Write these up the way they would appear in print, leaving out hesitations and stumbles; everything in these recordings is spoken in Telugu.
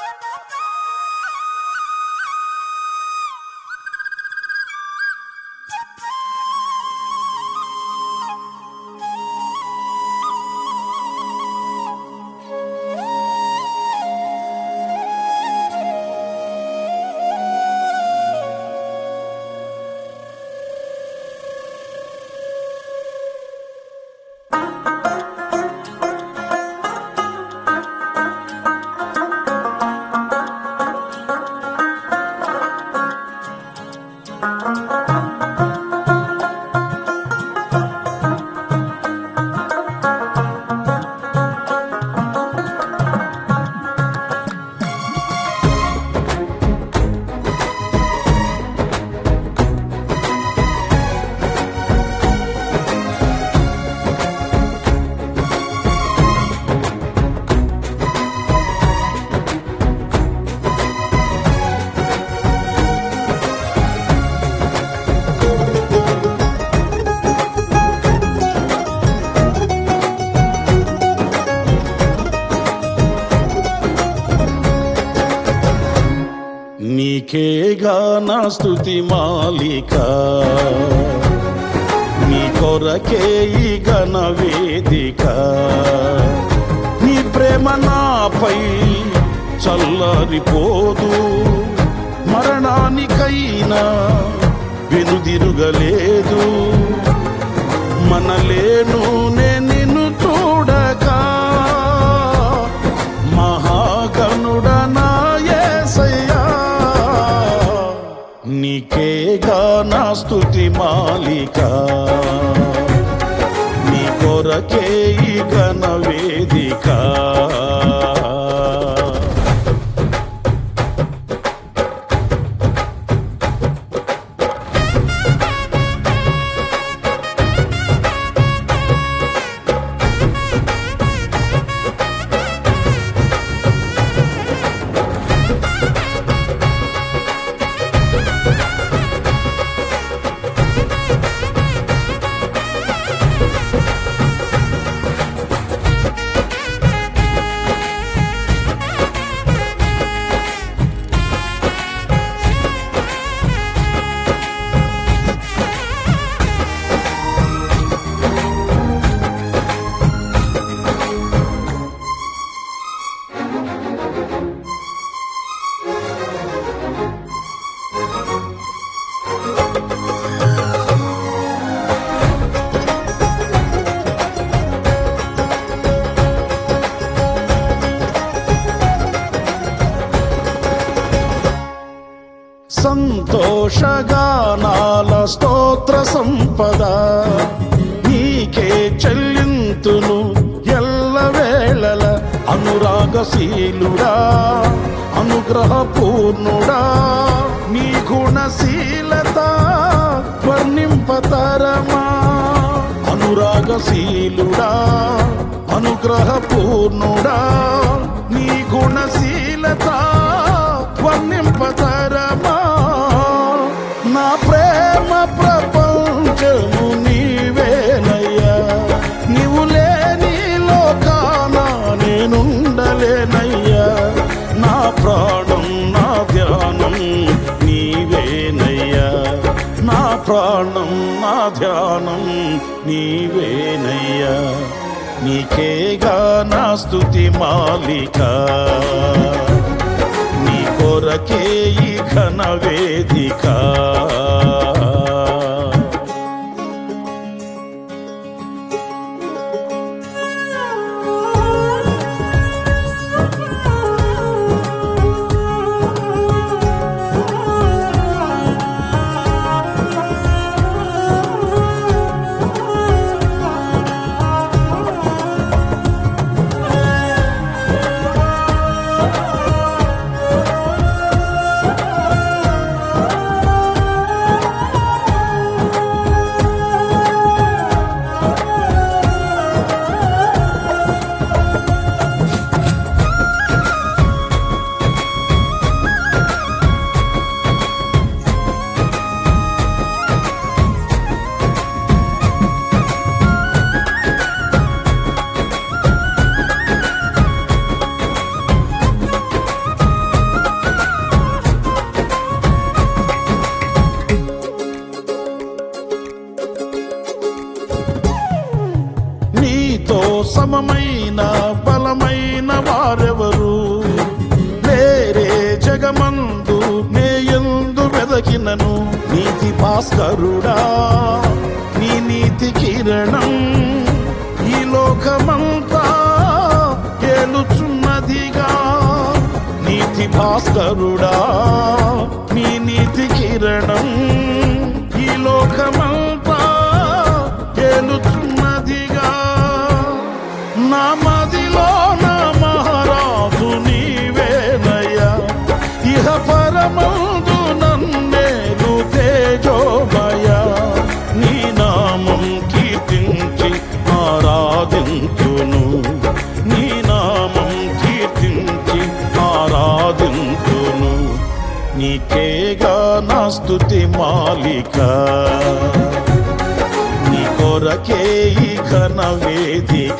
నీకేగా నా స్తుతి మాలిక, నీ కొరకే ఈ ఘన వేదిక. నీ ప్రేమ నాపై చల్లరిపోదు, మరణానికైనా వెనుదిరుగలేదు. మనలేను నిన్ను చూడగా, మహాగణుడనా యేసయ్యా. నీకేగా నా స్తుతి మాలిక, నీ కొరకే ఈ ఘన వేదిక. సంతోషగానాల స్తోత్ర సంపద నీకే చెల్లింతును ఎల్లవేళల. అనురాగశీలుడా, అనుగ్రహపూర్ణుడా, నీ గుణశీలత వర్ణింపతరమా. అనురాగశీలుడా, అనుగ్రహపూర్ణుడా, నీ గుణశీలత వర్ణింపతరమా. నా ప్రేమ ప్రపంచము నీవేనయ్యా, నీవు లేని లోకాన నేనుండలేనయ్యా. నా ప్రాణం నా ధ్యానం నీవేనయ్యా, నా ప్రాణం నా ధ్యానం నీవేనయ్యా. నీకేగా నా స్తుతి మాలిక, నీ కొరకే ఈ ఘన వేదిక. బ్రతకినను. నీతి భాస్కరుడా నీ నీతి కిరణం ఈ లోకమంతా ఏలుచున్నదిగా. నీతి భాస్కరుడా నీ నీతి కిరణం ఈ లోకమంతా ఏలుచున్నదిగా. నా మదిలో నా మహారాజు నీవేనయ్యా, ఇహ పరమందు నన్నేలు తేజోమయ. నీ నామం కీర్తించి ఆరాధించును, నీ నామం కీర్తించి ఆరాధించును. నీకేగా నా స్తుతి మాలిక, నీ కొరకే ఈ ఘన వేదిక.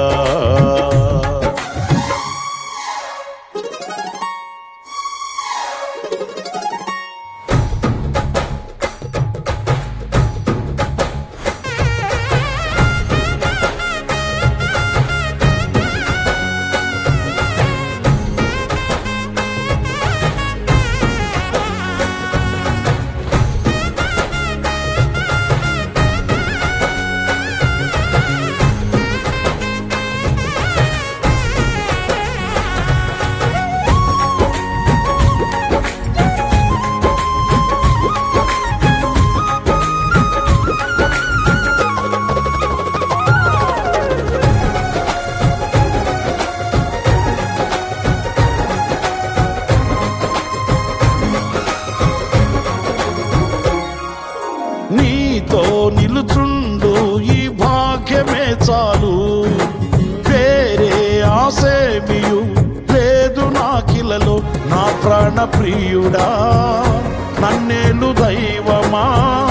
నీతో నిలుచుండు ఈ భాగ్యమే చాలు, వేరే ఆసేమియు లేదు నాకిలలో. నా ప్రాణ ప్రియుడా నన్నేలు దైవమా,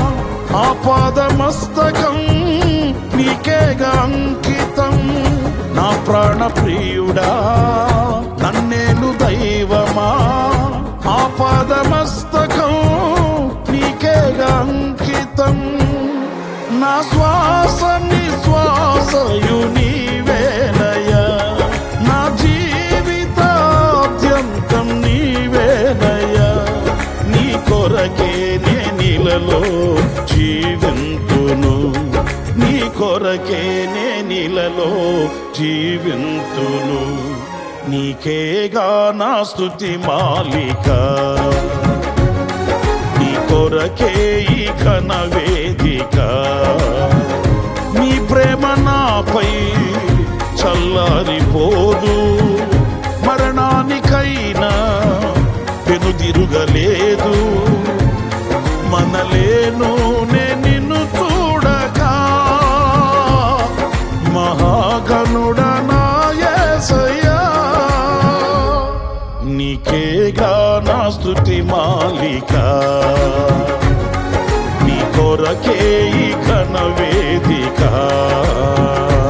ఆపాదమస్తకం నీకేగా అంకితం. నా ప్రాణ ప్రియుడా నన్నేలు దైవమా, ఆపాదమస్తకం నీకేగా అంకితం. నా శ్వాస నిశ్వాసయు నీవేనయ్యా, నా జీవితాద్యంతం నీవేనయ్యా. నీ కొరకే నే నీలలో జీవింతును, నీ కొరకే నే నీలలో జీవింతును. నీకేగా నా స్తుతి మాలిక, నీ కొరకే ఈ ఘన వేదిక. నీ ప్రేమ నాపై చల్లారిపోదు, మరణానికైనా వెనుదిరుగలేదు. మనలేను నే నిన్ను చూడగా, మహాగణుడా నా యేసయ్యా. నీకేగా నా స్తుతి మాలిక, నీ కొరకే ఈ ఘన వేదిక.